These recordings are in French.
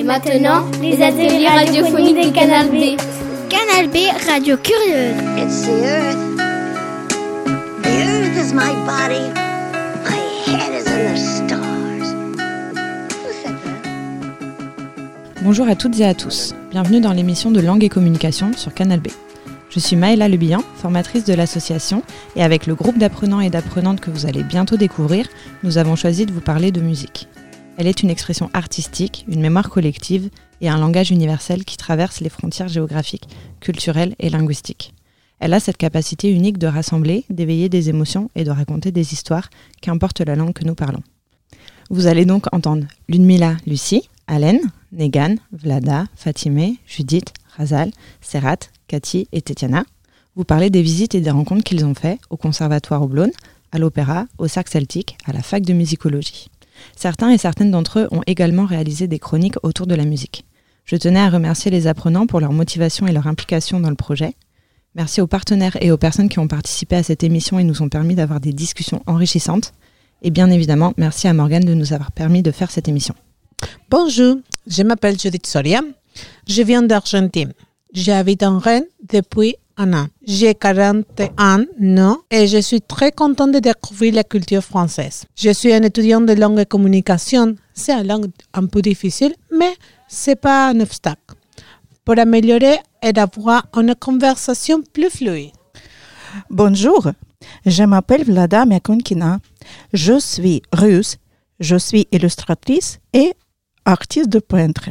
Et maintenant, les ateliers radiophoniques de Canal B. Canal B, radio curieuse. It's the earth. The earth is my body. My head is in the stars. Who said that? Bonjour à toutes et à tous. Bienvenue dans l'émission de Langue et Communication sur Canal B. Je suis Maëla Lebihan, formatrice de l'association, et avec le groupe d'apprenants et d'apprenantes que vous allez bientôt découvrir, nous avons choisi de vous parler de musique. Elle est une expression artistique, une mémoire collective et un langage universel qui traverse les frontières géographiques, culturelles et linguistiques. Elle a cette capacité unique de rassembler, d'éveiller des émotions et de raconter des histoires, qu'importe la langue que nous parlons. Vous allez donc entendre Ludmila, Lucie, Allen, Negan, Vlada, Fatimé, Judith, Razal, Serrat, Cathy et Tetiana vous parler des visites et des rencontres qu'ils ont fait au Conservatoire Oblone, à l'Opéra, au Cercle Celtique, à la Fac de musicologie. Certains et certaines d'entre eux ont également réalisé des chroniques autour de la musique. Je tenais à remercier les apprenants pour leur motivation et leur implication dans le projet. Merci aux partenaires et aux personnes qui ont participé à cette émission et nous ont permis d'avoir des discussions enrichissantes. Et bien évidemment, merci à Morgane de nous avoir permis de faire cette émission. Bonjour, je m'appelle Judith Soria. Je viens d'Argentine. J'habite en Rennes depuis un an. J'ai 41 ans et je suis très contente de découvrir la culture française. Je suis un étudiant de langue et communication. C'est une langue un peu difficile, mais ce n'est pas un obstacle. Pour améliorer et avoir une conversation plus fluide. Bonjour, je m'appelle Vlada Mekonkina. Je suis russe, je suis illustratrice et artiste de peintre.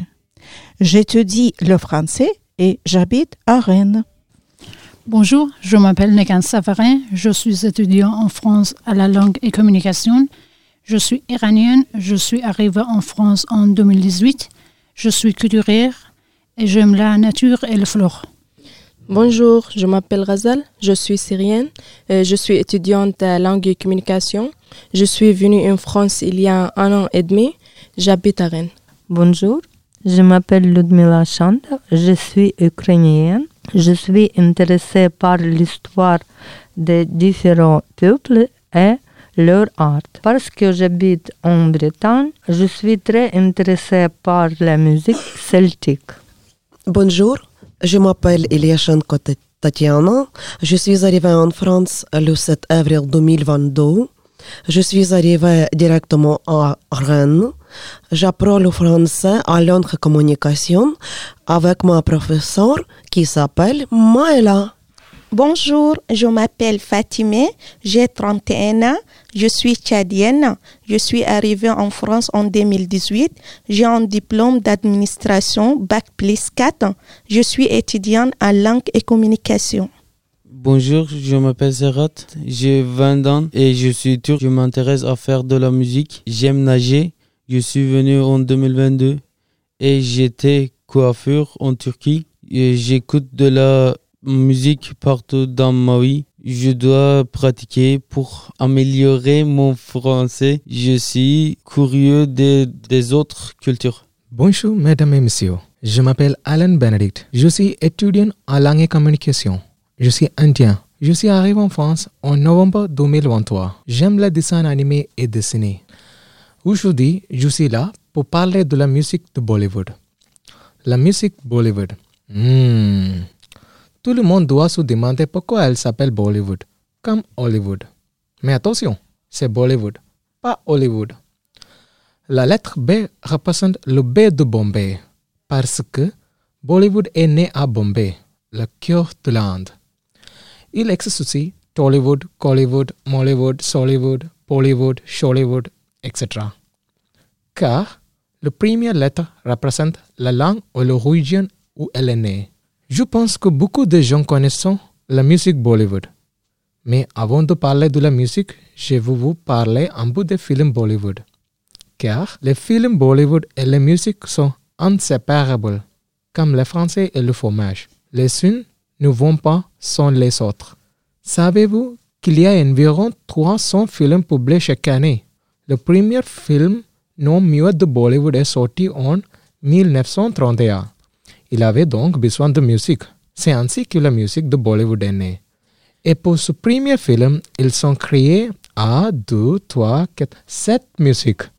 J'étudie le français et j'habite à Rennes. Bonjour, je m'appelle Negan Savarin, je suis étudiant en France à la langue et communication. Je suis iranienne, je suis arrivée en France en 2018. Je suis couturière et j'aime la nature et le flore. Bonjour, je m'appelle Razal, je suis syrienne, je suis étudiante à langue et communication. Je suis venue en France il y a 1 an et demi, j'habite à Rennes. Bonjour, je m'appelle Ludmila Chand, je suis ukrainienne. Je suis intéressée par l'histoire des différents peuples et leur art. Parce que j'habite en Bretagne, je suis très intéressée par la musique celtique. Bonjour, je m'appelle Eliashenko Tatiana. Je suis arrivée en France le 7 avril 2022. Je suis arrivée directement à Rennes. J'apprends le français à langue et communication avec ma professeure qui s'appelle Maëla. Bonjour, je m'appelle Fatimé, j'ai 31 ans, je suis tchadienne, je suis arrivée en France en 2018, j'ai un diplôme d'administration Bac+4, je suis étudiante en langue et communication. Bonjour, je m'appelle Serrat, j'ai 20 ans et je suis turc. Je m'intéresse à faire de la musique, j'aime nager. Je suis venu en 2022 et j'étais coiffeur en Turquie. Et j'écoute de la musique partout dans ma vie. Je dois pratiquer pour améliorer mon français. Je suis curieux des autres cultures. Bonjour, mesdames et messieurs. Je m'appelle Alan Benedict. Je suis étudiant en langue et communication. Je suis indien. Je suis arrivé en France en novembre 2023. J'aime le dessin animé et dessiner. Aujourd'hui, je suis là pour parler de la musique de Bollywood. La musique Bollywood. Tout le monde doit se demander pourquoi elle s'appelle Bollywood, comme Hollywood. Mais attention, c'est Bollywood, pas Hollywood. La lettre B représente le B de Bombay, parce que Bollywood est né à Bombay, le cœur de l'Inde. Il existe aussi Tollywood, Collywood, Mollywood, Sollywood, Bollywood, Shollywood, etc. Car la première lettre représente la langue ou la région où elle est née. Je pense que beaucoup de gens connaissent la musique Bollywood. Mais avant de parler de la musique, je vais vous parler un peu des films Bollywood. Car les films Bollywood et la musique sont inséparables, comme le français et le fromage. Les unes ne vont pas sans les autres. Savez-vous qu'il y a environ 300 films publiés chaque année? Le premier film non muet de Bollywood est sorti en 1931. Il avait donc besoin de musique. C'est ainsi que la musique de Bollywood est née. Et pour ce premier film, ils ont créé 1, 2, 3, 4, 7 musiques.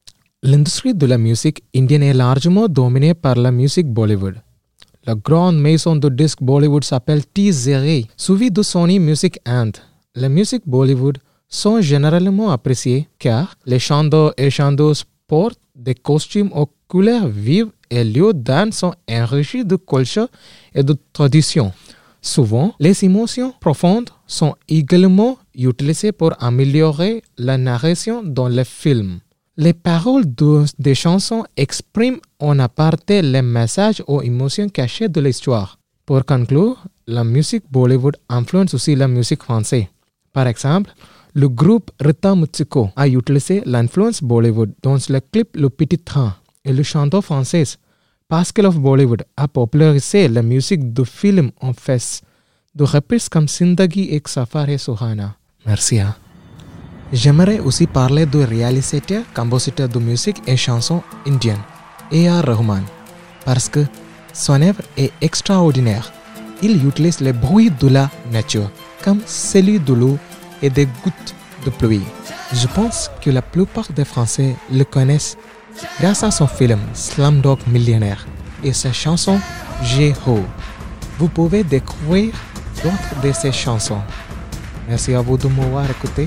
L'industrie de la musique indienne est largement dominée par la musique Bollywood. La grande maison de disques Bollywood s'appelle T-Series, suivie de Sony Music Inde. Les musiques Bollywood sont généralement appréciées car les chanteurs et chanteuses portent des costumes aux couleurs vives et lieux danse sont enrichis de culture et de tradition. Souvent, les émotions profondes sont également utilisées pour améliorer la narration dans les films. Les paroles des chansons expriment en aparté les messages ou émotions cachées de l'histoire. Pour conclure, la musique Bollywood influence aussi la musique française. Par exemple, le groupe Rita Mutsiko a utilisé l'influence Bollywood dans le clip Le Petit Train et le chanteur français Pascal of Bollywood a popularisé la musique de films en fès de reprises comme Zindagi Ek Safar Hai Suhana. Merci. J'aimerais aussi parler du réalisateur, compositeur de musique et chansons indiennes, A.R. Rahman, parce que son œuvre est extraordinaire. Il utilise les bruits de la nature, comme celui de l'eau et des gouttes de pluie. Je pense que la plupart des Français le connaissent grâce à son film Slumdog Millionnaire et sa chanson J-Ho. Vous pouvez découvrir d'autres de ses chansons. Merci à vous de m'avoir écouté.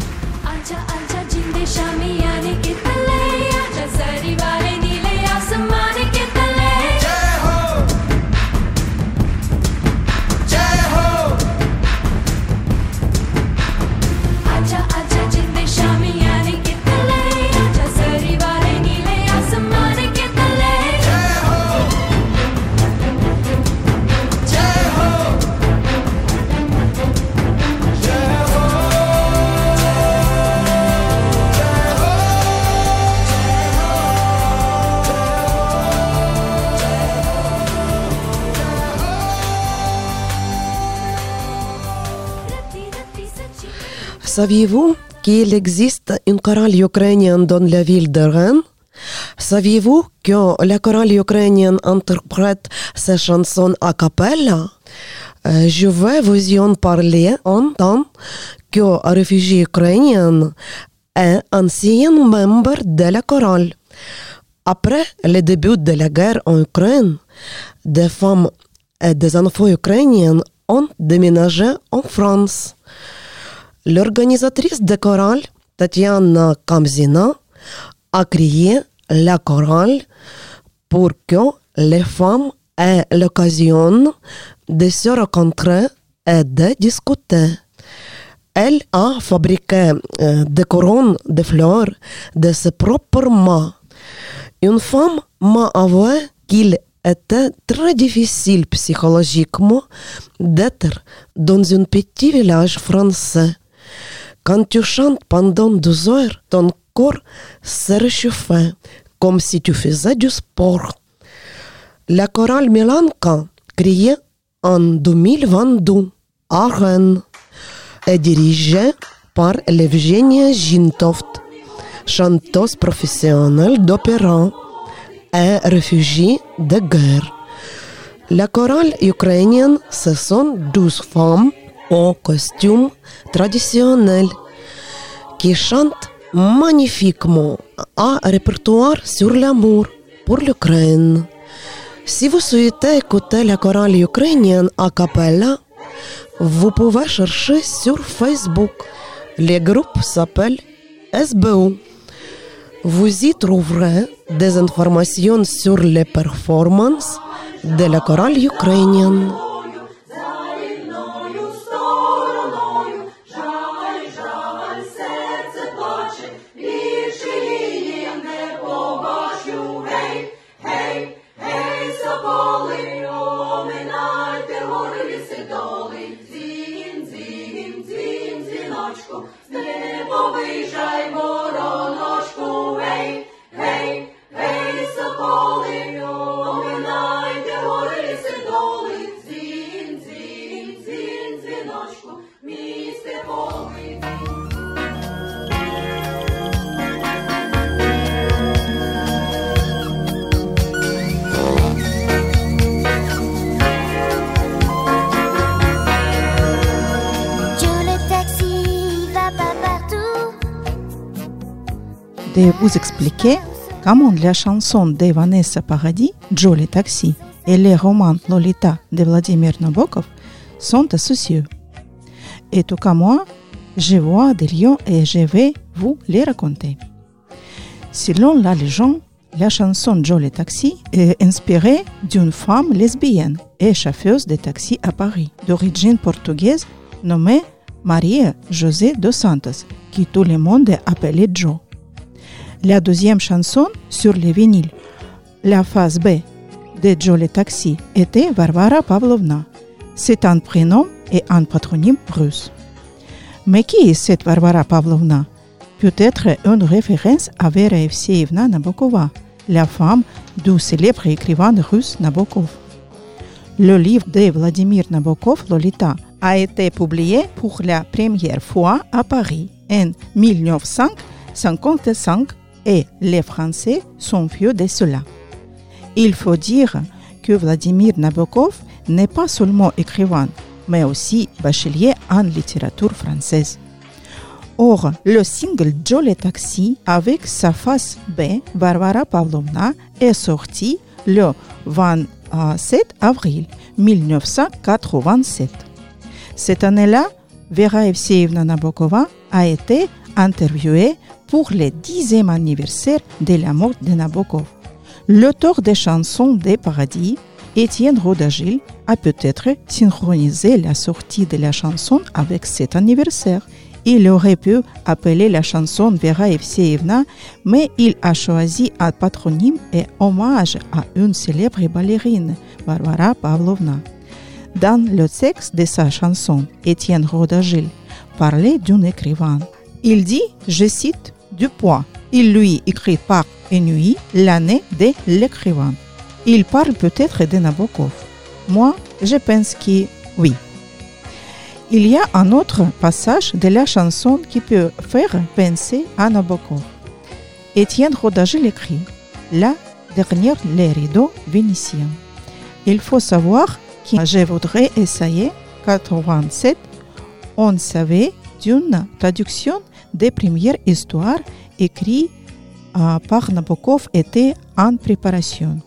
Saviez-vous qu'il existe une chorale ukrainienne dans la ville de Rennes? Saviez-vous que la chorale ukrainienne interprète ces chansons a cappella? Je vais vous en parler en tant que réfugié ukrainien et ancien membre de la chorale. Après le début de la guerre en Ukraine, des femmes et des enfants ukrainiens ont déménagé en France. L'organisatrice de chorale, Tatiana Kamzina, a créé la chorale pour que les femmes aient l'occasion de se rencontrer et de discuter. Elle a fabriqué des couronnes de fleurs de ses propres mains. Une femme m'a avoué qu'il était très difficile psychologiquement d'être dans un petit village français. Quand tu chantes pendant 2 heures, ton corps se réchauffe comme si tu faisais du sport. La chorale Melanka, créée en 2022 à Rennes, est dirigée par Evgenia Gintoft, chanteuse professionnelle d'opéra et réfugiée de guerre. La chorale ukrainienne, ce sont 12 femmes en costume traditionnel qui chantent magnifiquement un répertoire sur l'amour pour l'Ukraine. Si vous souhaitez écouter la chorale ukrainienne a cappella, vous pouvez chercher sur Facebook. Le groupe s'appelle SBU. Vous y trouverez des informations sur les performances de la chorale ukrainienne. De vous expliquer Comme la chanson de Vanessa Paradis, Joli Taxi, et les romans Lolita de Vladimir Nabokov sont associés. Et tout comme moi, je vois des lions et je vais vous les raconter. Selon la légende, la chanson Joli Taxi est inspirée d'une femme lesbienne et chauffeuse de taxi à Paris, d'origine portugaise, nommée Maria José dos Santos, qui tout le monde appelait Jo. La deuxième chanson sur les vinyles, la phase B de Joli Taxi, était Varvara Pavlovna. C'est un prénom et un patronyme russe. Mais qui est cette Varvara Pavlovna? Peut-être une référence à Vera Evseevna Nabokova, la femme du célèbre écrivain russe Nabokov. Le livre de Vladimir Nabokov, Lolita, a été publié pour la première fois à Paris en 1955 et les Français sont fiers de cela. Il faut dire que Vladimir Nabokov n'est pas seulement écrivain, mais aussi bachelier en littérature française. Or, le single Joli Taxi avec sa face B, Varvara Pavlovna, est sorti le 27 avril 1987. Cette année-là, Vera Evseevna Nabokova a été interviewée pour le 10e anniversaire de la mort de Nabokov. L'auteur des chansons des paradis, Étienne Rodagil, a peut-être synchronisé la sortie de la chanson avec cet anniversaire. Il aurait pu appeler la chanson Vera Evseevna, mais il a choisi un patronyme et hommage à une célèbre ballerine, Varvara Pavlovna. Dans le texte de sa chanson, Étienne Rodagil parlait d'un écrivain. Il dit, je cite, du poids. Il lui écrit par et nuit l'année de l'écrivain. Il parle peut-être de Nabokov. Moi, je pense que oui. Il y a un autre passage de la chanson qui peut faire penser à Nabokov. Étienne Rodagil écrit « La dernière, les rideaux vénitiens ». Il faut savoir que je voudrais essayer 87. On savait d'une traduction des premières histoires écrites par Nabokov était en préparation.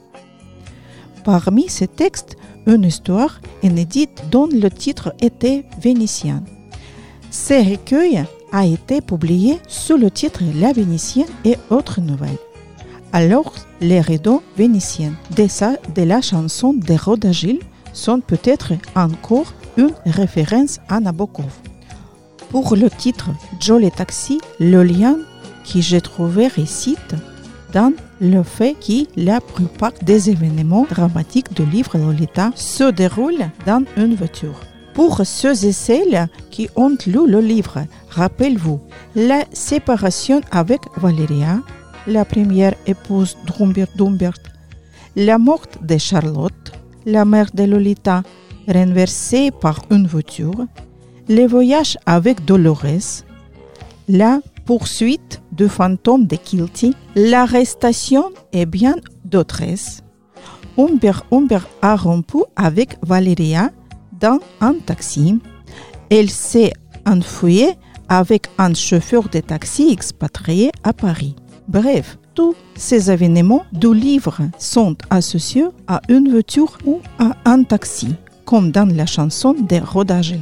Parmi ces textes, une histoire inédite dont le titre était Vénitien. Ce recueil a été publié sous le titre La Vénitienne et autres nouvelles. Alors, les rideaux vénitiens de la chanson de Rodagil sont peut-être encore une référence à Nabokov. Pour le titre Joli Taxi, le lien que j'ai trouvé récite dans le fait que la plupart des événements dramatiques du livre Lolita se déroulent dans une voiture. Pour ceux et celles qui ont lu le livre, rappelez-vous la séparation avec Valeria, la première épouse d'Humbert, la mort de Charlotte, la mère de Lolita renversée par une voiture, les voyages avec Dolores, la poursuite du fantôme de Kilty, l'arrestation et bien d'autres. Humbert a rompu avec Valeria dans un taxi. Elle s'est enfuie avec un chauffeur de taxi expatrié à Paris. Bref, tous ces événements du livre sont associés à une voiture ou à un taxi, comme dans la chanson de Rodagil.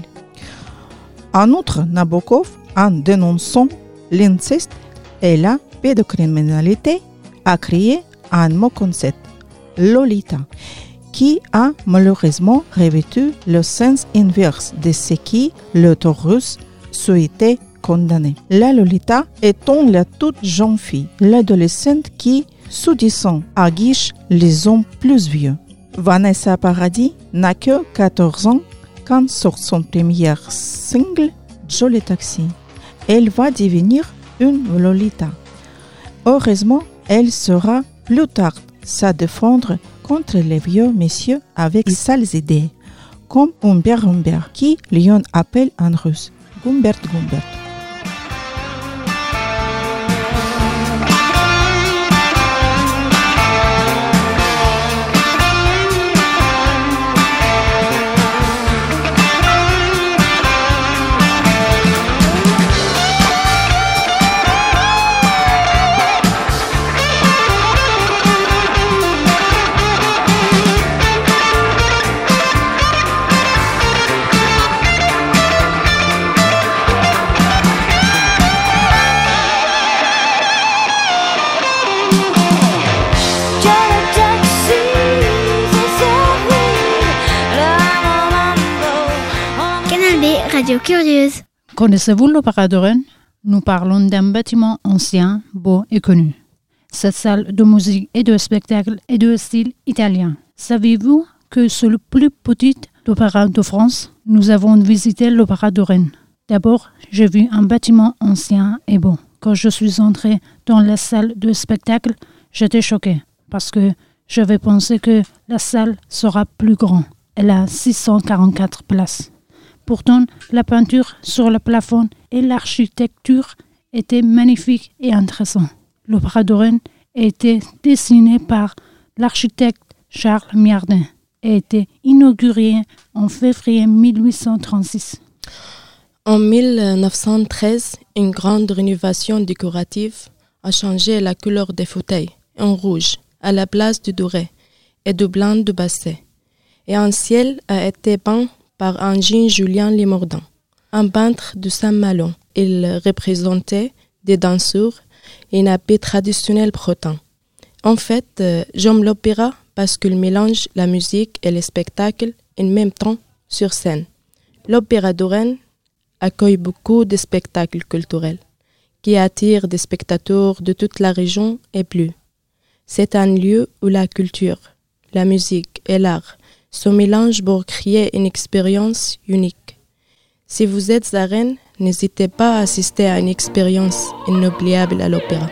En outre, Nabokov, en dénonçant l'inceste et la pédocriminalité, a créé un mot concept, Lolita, qui a malheureusement revêtu le sens inverse de ce qui l'auteur russe souhaitait condamner. La Lolita étant la toute jeune fille, l'adolescente qui, sous-disant, aguiche les hommes plus vieux. Vanessa Paradis n'a que 14 ans quand sort son premier single, Joli Taxi. Elle va devenir une Lolita. Heureusement, elle saura plus tard se défendre contre les vieux messieurs avec sales idées, comme Humbert, qui Lyon appelle en russe Gumbert. Radio Curieuse. Connaissez-vous l'Opéra de Rennes? Nous parlons d'un bâtiment ancien, beau et connu. Cette salle de musique et de spectacle est de style italien. Savez-vous que c'est le plus petit opéra de France? Nous avons visité l'Opéra de Rennes. D'abord, j'ai vu un bâtiment ancien et beau. Quand je suis entrée dans la salle de spectacle, j'étais choquée parce que j'avais pensé que la salle sera plus grande. Elle a 644 places. Pourtant, la peinture sur le plafond et l'architecture étaient magnifiques et intéressantes. L'Opéra de Rennes a été dessiné par l'architecte Charles Miardin et a été inauguré en février 1836. En 1913, une grande rénovation décorative a changé la couleur des fauteuils en rouge à la place du doré et du blanc du basset. Et un ciel a été peint par un Jean-Julien Limordin, un peintre de Saint-Malo. Il représentait des danseurs et un habit traditionnel breton. En fait, j'aime l'opéra parce qu'il mélange la musique et le spectacle en même temps sur scène. L'Opéra de Rennes accueille beaucoup de spectacles culturels qui attirent des spectateurs de toute la région et plus. C'est un lieu où la culture, la musique et l'art se mélangent pour créer une expérience unique. Si vous êtes à Rennes, n'hésitez pas à assister à une expérience inoubliable à l'opéra.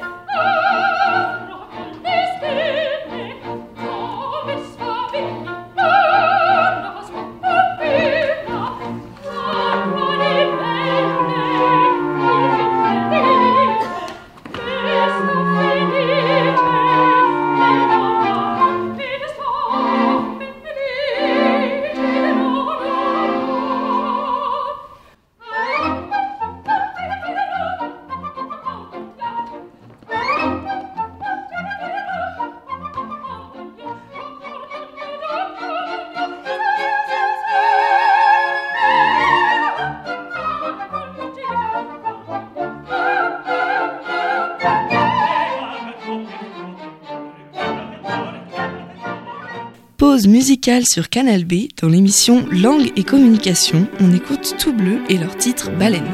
Pause musicale sur Canal B dans l'émission Langue et Communication. On écoute Tout Bleu et leur titre Baleine.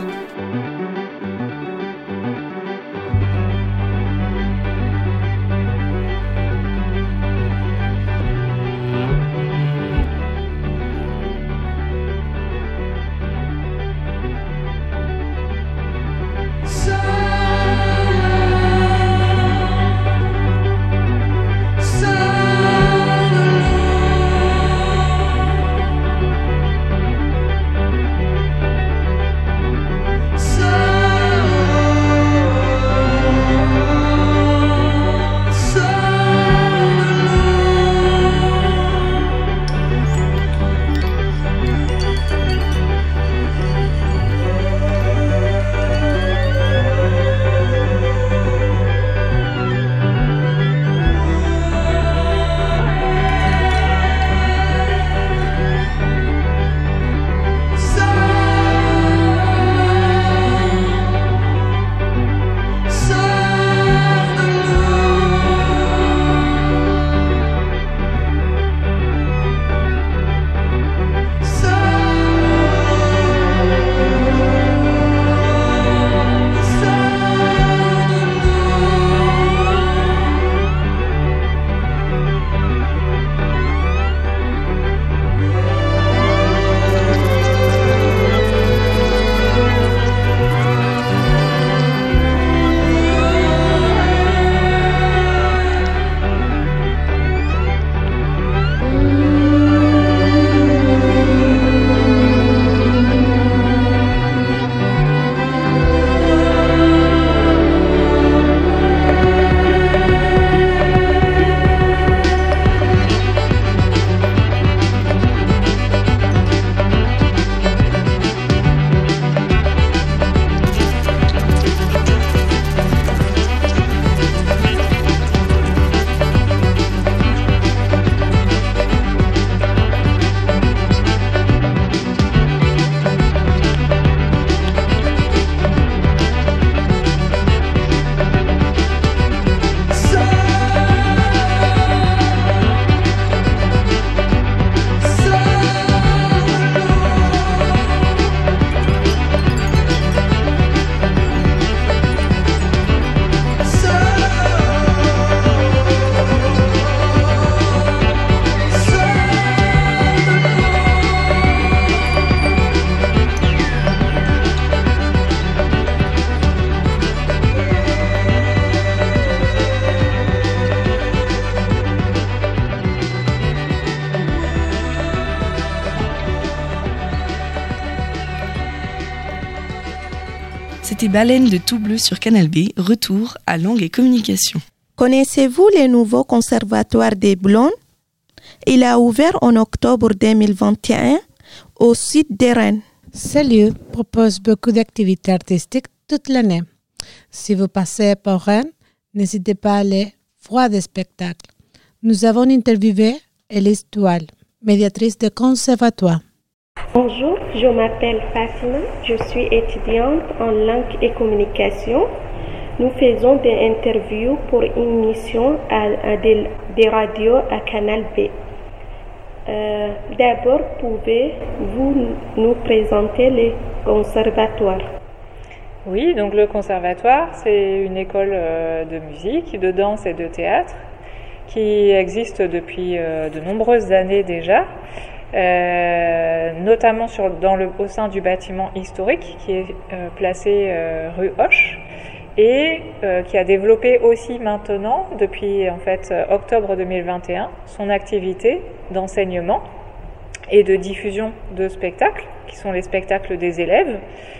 C'était Baleine de Tout Bleu sur Canal B. Retour à Langue et Communication. Connaissez-vous le nouveau conservatoire des Blondes? Il a ouvert en octobre 2021 au site de Rennes. Ce lieu propose beaucoup d'activités artistiques toute l'année. Si vous passez par Rennes, n'hésitez pas à aller voir des spectacles. Nous avons interviewé Élise Toual, médiatrice de conservatoire. Bonjour, je m'appelle Fatima, je suis étudiante en langue et communication. Nous faisons des interviews pour une émission à des radios à Canal B. D'abord, pouvez-vous nous présenter le conservatoire? Oui, donc le conservatoire, c'est une école de musique, de danse et de théâtre qui existe depuis de nombreuses années déjà, notamment au sein du bâtiment historique qui est placé rue Hoche et qui a développé aussi maintenant, depuis en fait octobre 2021, son activité d'enseignement et de diffusion de spectacles, qui sont les spectacles des élèves.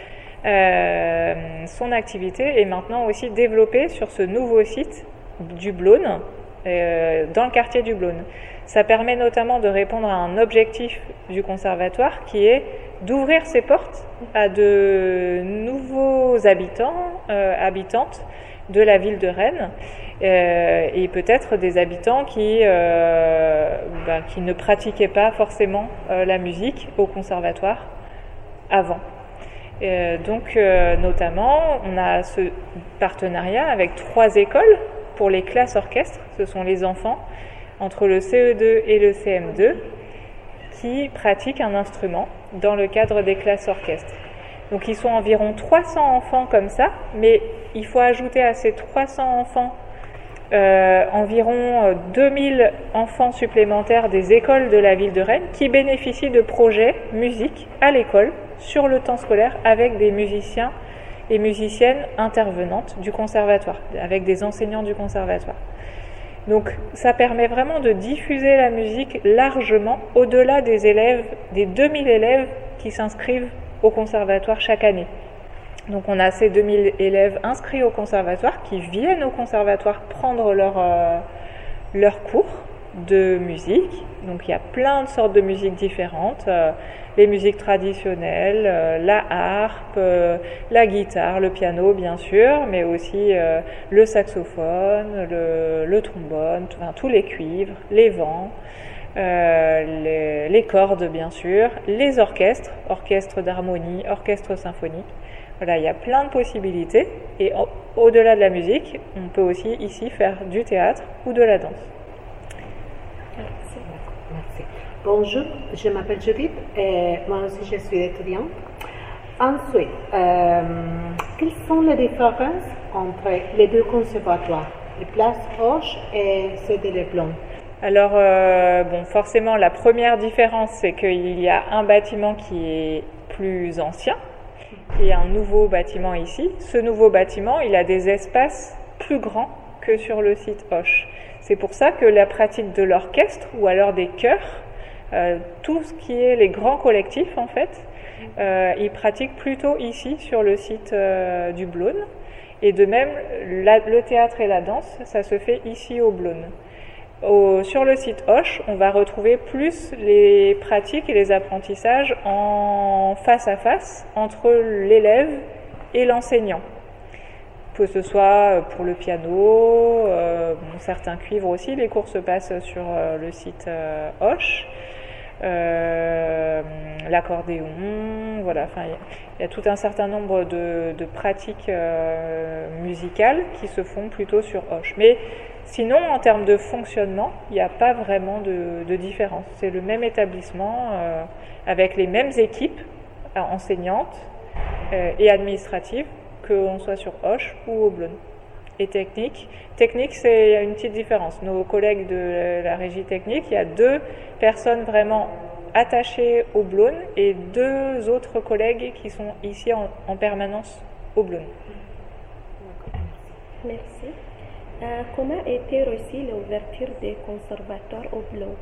Son activité est maintenant aussi développée sur ce nouveau site du Blône, dans le quartier du Blône. Ça permet notamment de répondre à un objectif du conservatoire qui est d'ouvrir ses portes à de nouveaux habitantes de la ville de Rennes et peut-être des habitants qui ne pratiquaient pas forcément la musique au conservatoire avant. Notamment, on a ce partenariat avec 3 écoles pour les classes orchestres. Ce sont les enfants entre le CE2 et le CM2 qui pratiquent un instrument dans le cadre des classes orchestres. Donc ils sont environ 300 enfants comme ça, mais il faut ajouter à ces 300 enfants environ 2000 enfants supplémentaires des écoles de la ville de Rennes qui bénéficient de projets musique à l'école sur le temps scolaire avec des musiciens et musiciennes intervenantes du conservatoire, avec des enseignants du conservatoire. Donc ça permet vraiment de diffuser la musique largement au-delà des élèves, des 2000 élèves qui s'inscrivent au conservatoire chaque année. Donc on a ces 2000 élèves inscrits au conservatoire qui viennent au conservatoire prendre leur cours de musique. Donc il y a plein de sortes de musiques différentes, les musiques traditionnelles, la harpe, la guitare, le piano bien sûr, mais aussi le saxophone, le trombone, tous les cuivres, les vents, les cordes bien sûr, les orchestres d'harmonie, orchestres symphoniques. Voilà, il y a plein de possibilités et au-delà de la musique, on peut aussi ici faire du théâtre ou de la danse. Merci. Bonjour, je m'appelle Judith et moi aussi je suis étudiante. Ensuite, quelles sont les différences entre les deux conservatoires, les Places Hoche et ceux de Les Blondes? Alors, forcément, la première différence, c'est qu'il y a un bâtiment qui est plus ancien et un nouveau bâtiment ici. Ce nouveau bâtiment, il a des espaces plus grands que sur le site Hoche. C'est pour ça que la pratique de l'orchestre ou alors des chœurs, tout ce qui est les grands collectifs en fait, ils pratiquent plutôt ici sur le site du Blône. Et de même, le théâtre et la danse, ça se fait ici au Blône. Sur le site Hoche, on va retrouver plus les pratiques et les apprentissages en face à face entre l'élève et l'enseignant. Que ce soit pour le piano, certains cuivres aussi, les cours se passent sur le site Hoche, l'accordéon, voilà, il y a tout un certain nombre de pratiques musicales qui se font plutôt sur Hoche. Mais sinon, en termes de fonctionnement, il n'y a pas vraiment de différence. C'est le même établissement avec les mêmes équipes enseignantes et administratives, qu'on soit sur Hoche ou au Blône. Et technique, il y a une petite différence. Nos collègues de la régie technique, il y a 2 personnes vraiment attachées au Blône et 2 autres collègues qui sont ici en permanence au Blône. Merci. Comment a été reçue l'ouverture des conservatoires au Blône?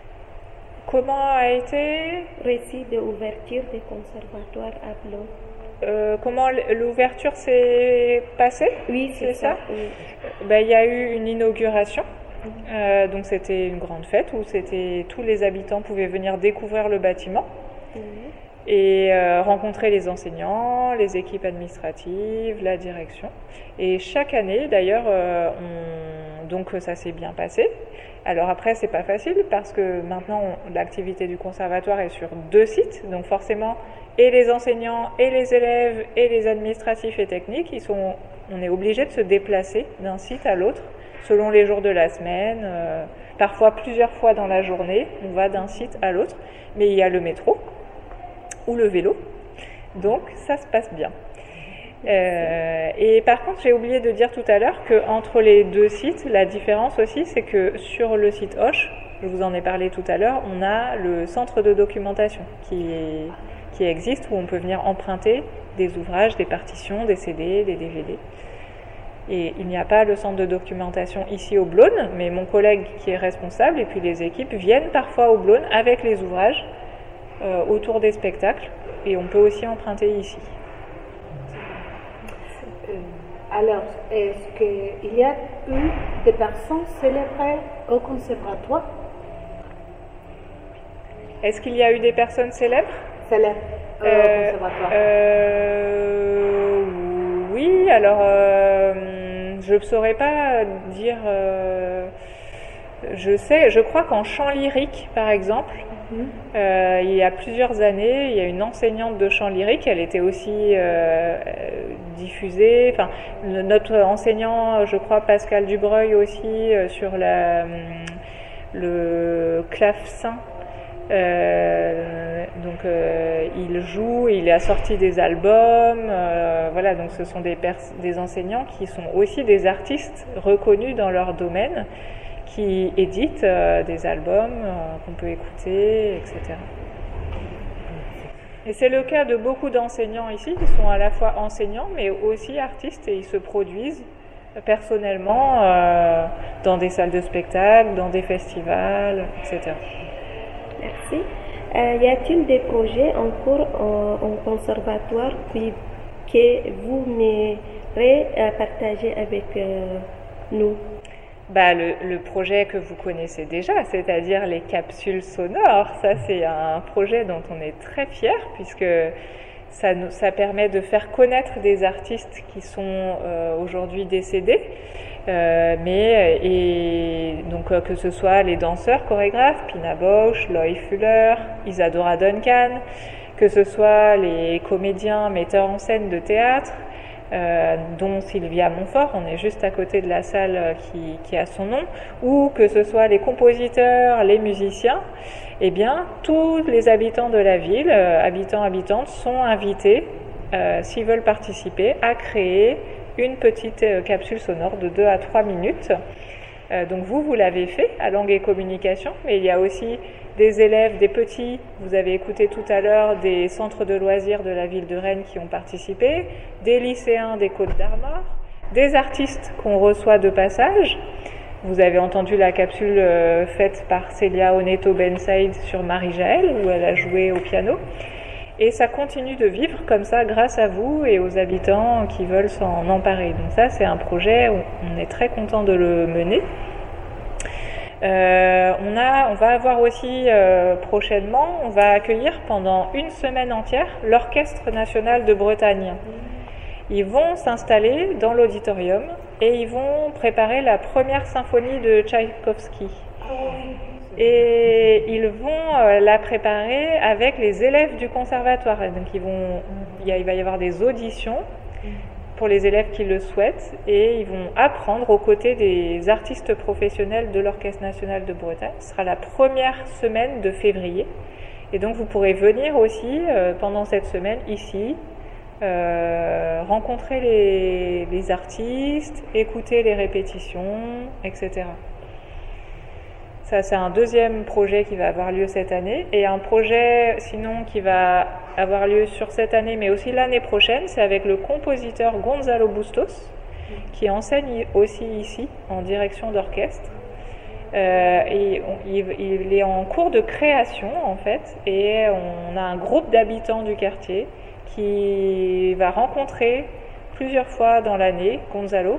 Comment a été reçue l'ouverture des conservatoires à Blône? comment l'ouverture s'est passée? Oui, c'est ça. Oui. Il y a eu une inauguration. Donc c'était une grande fête où tous les habitants pouvaient venir découvrir le bâtiment et rencontrer les enseignants, les équipes administratives, la direction. Et chaque année, d'ailleurs, donc ça s'est bien passé. Alors après, c'est pas facile parce que maintenant l'activité du conservatoire est sur 2 sites, donc forcément et les enseignants et les élèves et les administratifs et techniques, on est obligé de se déplacer d'un site à l'autre selon les jours de la semaine, parfois plusieurs fois dans la journée, on va d'un site à l'autre, mais il y a le métro ou le vélo, donc ça se passe bien. Et par contre, j'ai oublié de dire tout à l'heure qu'entre les 2 sites, la différence aussi, c'est que sur le site Hoche, je vous en ai parlé tout à l'heure, on a le centre de documentation qui existe, où on peut venir emprunter des ouvrages, des partitions, des CD, des DVD. Et il n'y a pas le centre de documentation ici au Blône, mais mon collègue qui est responsable et puis les équipes viennent parfois au Blône avec les ouvrages autour des spectacles, et on peut aussi emprunter ici. Alors, est-ce qu'il y a eu des personnes célèbres au conservatoire? Est-ce qu'il y a eu des personnes célèbres? Célèbres au conservatoire. Oui, alors je ne saurais pas dire. Je crois qu'en chant lyrique, par exemple, il y a plusieurs années, il y a une enseignante de chant lyrique, elle était aussi diffusée. Enfin, notre enseignant, je crois, Pascal Dubreuil aussi, sur le clavecin. Donc il joue, il a sorti des albums, voilà, donc ce sont des enseignants qui sont aussi des artistes reconnus dans leur domaine, qui éditent des albums qu'on peut écouter, etc. Et c'est le cas de beaucoup d'enseignants ici, qui sont à la fois enseignants mais aussi artistes, et ils se produisent personnellement dans des salles de spectacle, dans des festivals, etc. Merci. Y a-t-il des projets en cours au conservatoire que vous aimeriez partager avec nous? Le projet que vous connaissez déjà, c'est-à-dire les capsules sonores, ça c'est un projet dont on est très fiers, puisque ça permet de faire connaître des artistes qui sont aujourd'hui décédés, donc que ce soit les danseurs chorégraphes, Pina Bausch, Loy Fuller, Isadora Duncan, que ce soit les comédiens, metteurs en scène de théâtre, dont Sylvia Montfort, on est juste à côté de la salle qui a son nom, ou que ce soit les compositeurs, les musiciens, eh bien, tous les habitants de la ville, habitantes, sont invités, s'ils veulent participer, à créer une petite capsule sonore de 2 à 3 minutes. Donc vous l'avez fait à Langue et Communication, mais il y a aussi des élèves, des petits, vous avez écouté tout à l'heure, des centres de loisirs de la ville de Rennes qui ont participé, des lycéens des Côtes-d'Armor, des artistes qu'on reçoit de passage. Vous avez entendu la capsule faite par Célia Oneto Ben-Saïd sur Marie-Jaël, où elle a joué au piano. Et ça continue de vivre comme ça grâce à vous et aux habitants qui veulent s'en emparer. Donc ça, c'est un projet où on est très content de le mener. On va avoir aussi prochainement, on va accueillir pendant une semaine entière l'Orchestre national de Bretagne. Ils vont s'installer dans l'auditorium et ils vont préparer la première symphonie de Tchaïkovski. Et ils vont la préparer avec les élèves du conservatoire. Et donc il va y avoir des auditions pour les élèves qui le souhaitent, et ils vont apprendre aux côtés des artistes professionnels de l'Orchestre national de Bretagne. Ce sera la première semaine de février. Et donc vous pourrez venir aussi pendant cette semaine ici, rencontrer les artistes, écouter les répétitions, etc. Ça, c'est un deuxième projet qui va avoir lieu cette année. Et un projet, sinon, qui va avoir lieu sur cette année, mais aussi l'année prochaine, c'est avec le compositeur Gonzalo Bustos, qui enseigne aussi ici, en direction d'orchestre. Et il est en cours de création, en fait, et on a un groupe d'habitants du quartier qui va rencontrer plusieurs fois dans l'année Gonzalo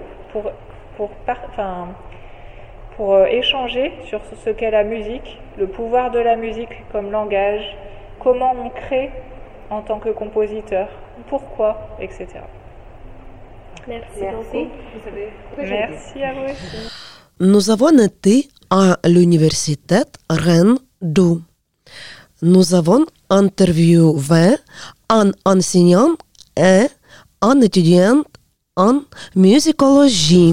pour échanger sur ce qu'est la musique, le pouvoir de la musique comme langage, comment on crée en tant que compositeur, pourquoi, etc. Merci beaucoup. Merci à vous aussi. Nous avons été à l'université Rennes 2. Nous avons interviewé un enseignant et un étudiant en musicologie.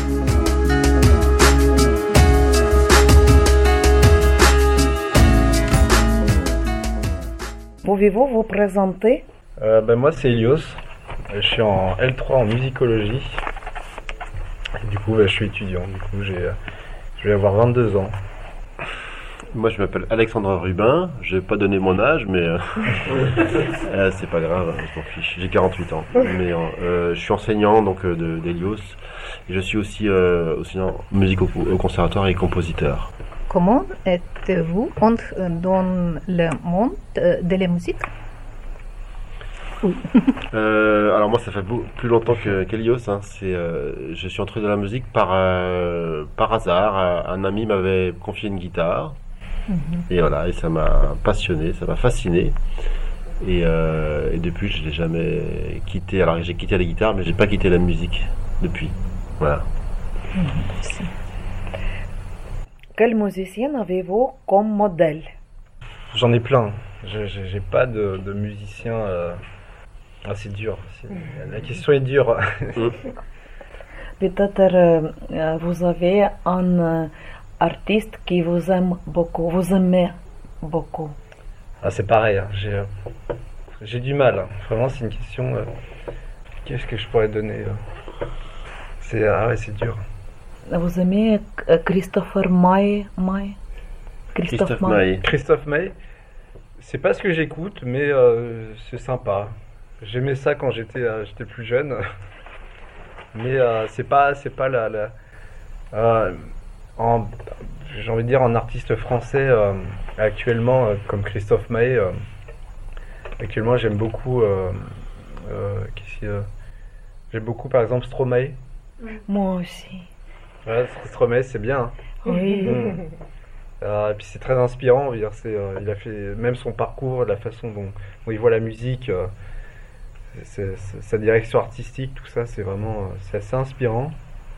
Pouvez-vous vous présenter? Moi c'est Elios, je suis en L3 en musicologie. Et du coup je suis étudiant, je vais avoir 22 ans. Moi je m'appelle Alexandre Rubin, je vais pas donner mon âge mais c'est pas grave, je m'en fiche, j'ai 48 ans. Mais je suis enseignant d'Elios et je suis aussi enseignant musique au conservatoire et compositeur. Comment êtes-vous dans le monde de la musique? Oui. Alors moi ça fait plus longtemps qu'Elios. Je suis entré dans la musique par hasard. Un ami m'avait confié une guitare. Et voilà, et ça m'a passionné, ça m'a fasciné. Et depuis je l'ai jamais quitté. Alors j'ai quitté la guitare mais j'ai pas quitté la musique depuis. Voilà. Quel musicien avez-vous comme modèle? J'en ai plein. J'ai pas de musicien. C'est dur. La question est dure. Peut-être vous avez un artiste qui vous aime beaucoup. Vous aimez beaucoup. C'est pareil. J'ai du mal. Vraiment, c'est une question. Qu'est-ce que je pourrais donner? C'est dur. Vous aimez Christopher Maé? Christophe Maé, c'est pas ce que j'écoute, mais c'est sympa. J'aimais ça quand j'étais plus jeune, mais c'est pas j'ai envie de dire en artiste français actuellement comme Christophe Maé. Actuellement, j'aime beaucoup. J'aime beaucoup par exemple Stromae. Moi aussi. Ouais, Stromae, c'est bien. Hein. Oui. Et puis c'est très inspirant. Il a fait même son parcours, la façon dont il voit la musique, sa direction artistique, tout ça, c'est assez inspirant.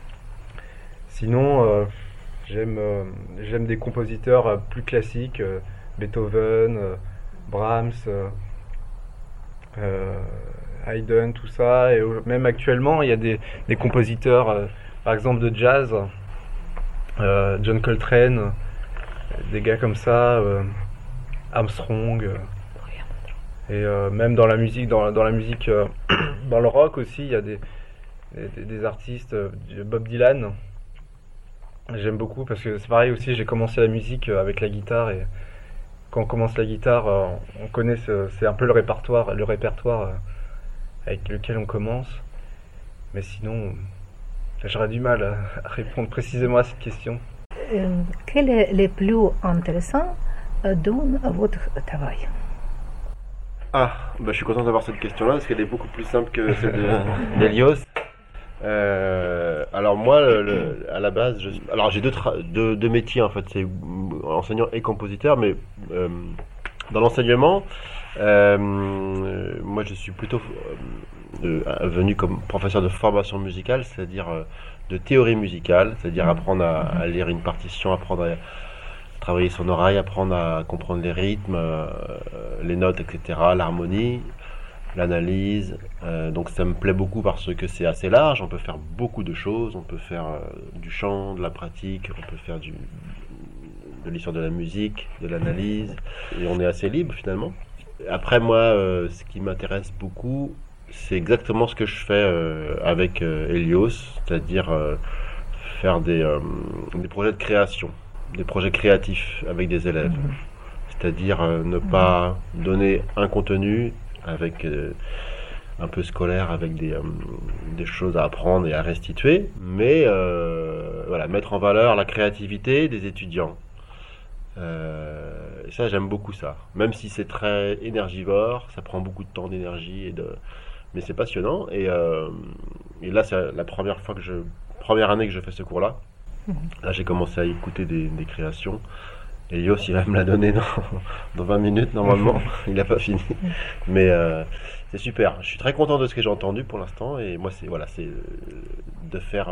Sinon, j'aime des compositeurs plus classiques, Beethoven, Brahms, Haydn, tout ça. Et même actuellement, il y a des compositeurs. Par exemple de jazz, John Coltrane, des gars comme ça, Armstrong, et même dans la musique, dans le rock aussi, il y a des artistes, Bob Dylan. J'aime beaucoup parce que c'est pareil aussi, j'ai commencé la musique avec la guitare et quand on commence la guitare, on connaît c'est un peu le répertoire avec lequel on commence, mais sinon. J'aurais du mal à répondre précisément à cette question. Quel est le plus intéressant dans votre travail? Je suis content d'avoir cette question-là parce qu'elle est beaucoup plus simple que celle d'Elios. Alors moi, à la base, j'ai deux métiers en fait, c'est enseignant et compositeur, mais dans l'enseignement, moi je suis plutôt venu comme professeur de formation musicale, c'est-à-dire de théorie musicale, c'est-à-dire apprendre à lire une partition, apprendre à travailler son oreille, apprendre à comprendre les rythmes, les notes, etc., l'harmonie, l'analyse. Donc ça me plaît beaucoup parce que c'est assez large, on peut faire beaucoup de choses, on peut faire du chant, de la pratique, on peut faire de l'histoire de la musique, de l'analyse, et on est assez libre finalement. Après moi, ce qui m'intéresse beaucoup, c'est exactement ce que je fais avec Elios, c'est-à-dire faire des projets de création, des projets créatifs avec des élèves. C'est-à-dire ne pas donner un contenu avec un peu scolaire, avec des choses à apprendre et à restituer, mais mettre en valeur la créativité des étudiants. ça, j'aime beaucoup ça. Même si c'est très énergivore, ça prend beaucoup de temps, d'énergie, mais c'est passionnant. Et là, c'est la première année que je fais ce cours-là. Là, j'ai commencé à écouter des créations. Et Yos, il va me la donner dans 20 minutes, normalement. Il n'a pas fini. Mais c'est super. Je suis très content de ce que j'ai entendu pour l'instant. Et moi, c'est de faire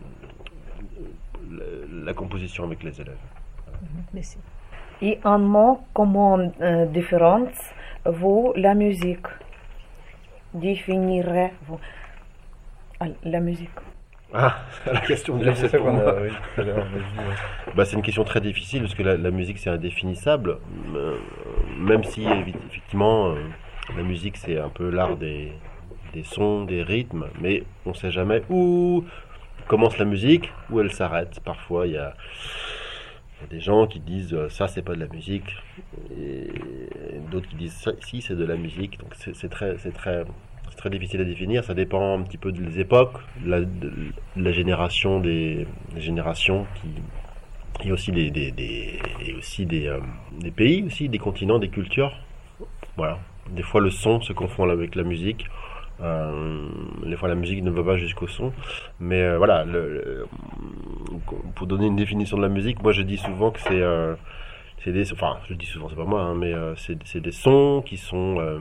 la composition avec les élèves. Merci. Et un mot, comment différence-vous la musique? Définirez-vous la musique? Ah, la question de c'est pour moi. C'est une question très difficile parce que la musique c'est indéfinissable, même si effectivement la musique c'est un peu l'art des sons, des rythmes, mais on ne sait jamais où commence la musique, où elle s'arrête. Parfois il y a des gens qui disent ça c'est pas de la musique, et d'autres qui disent si c'est de la musique. Donc c'est très difficile à définir. Ça dépend un petit peu des époques, de la génération, des générations et aussi des pays aussi, des continents, des cultures. Voilà. Des fois le son se confond avec la musique. Des fois la musique ne va pas jusqu'au son, mais voilà, pour donner une définition de la musique, moi je dis souvent que c'est des, enfin je dis souvent, c'est pas moi, hein, mais c'est des sons qui sont